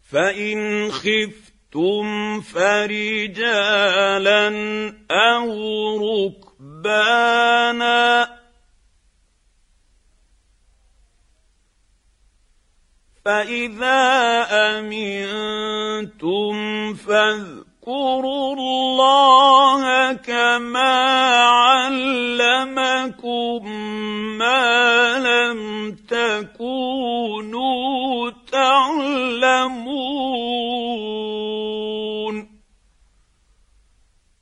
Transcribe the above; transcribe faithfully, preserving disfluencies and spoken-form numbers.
فإن خفتم فرجالا أو ركبانا فإذا أمنتم فاذكروا الله كما علمكم ما لم تكونوا